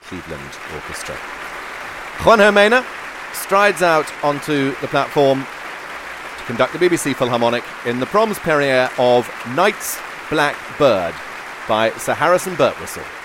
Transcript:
Cleveland Orchestra. Juanjo Mena strides out onto the platform to conduct the BBC Philharmonic in the proms premiere of Night's Black Bird by Sir Harrison Birtwistle.